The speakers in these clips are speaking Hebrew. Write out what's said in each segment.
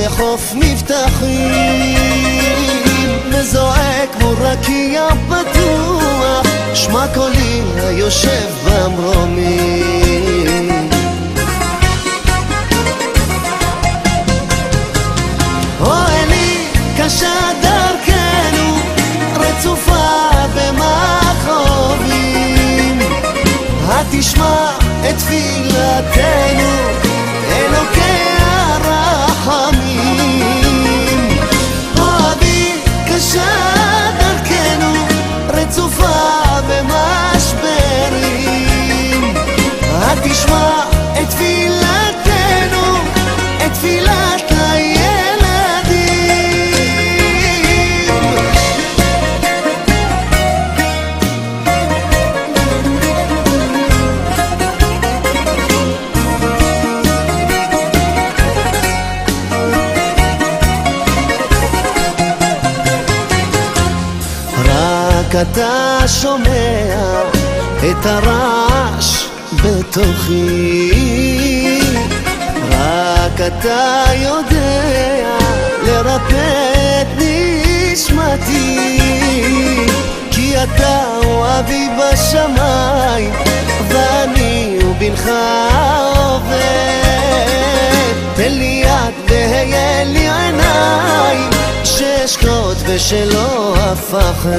לחוף מבטחים, מזועק מול רקיע פתוח, שמע קולי היושב במרומים. אוהלי קשה דרכנו, רצופה במכאובים, התשמע את תפילתנו אלוקי הרחמים. אוהבי קשה דרכנו, רצופה במשברים, התשמע את תפילתנו, את תפילת הילדים. רק אתה שומע את הרעש בתוכי, רק אתה יודע לרפא את נשמתי, כי אתה הוא אבי בשמיים ואני ובנך עובד. תן לי יד והיה לי עיניים, שאשקוט ושלא אפחד.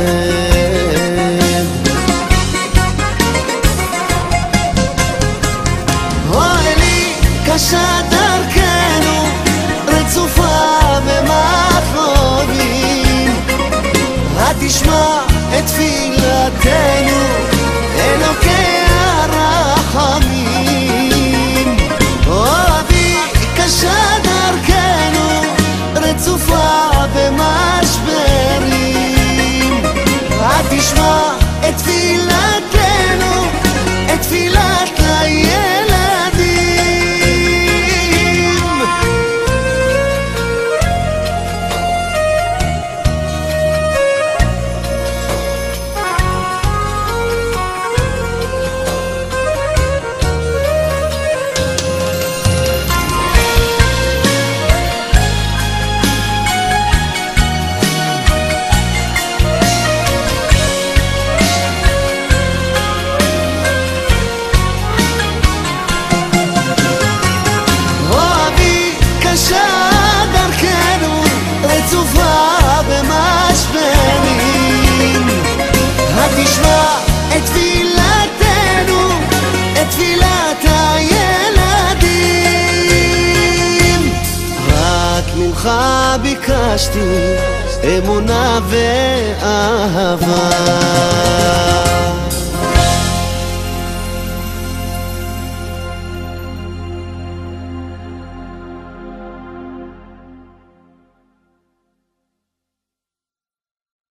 אוהלי קשה דרכנו, רצופה במכאובים, התשמע את תפילתנו אלוקי הרחמים. אוהבי קשה דרכנו, רצופה במשברים, התשמע את תפילתנו, את תפילת הילדים. תשמע את תפילתנו, את תפילת הילדים. רק ממך ביקשתי אמונה ואהבה.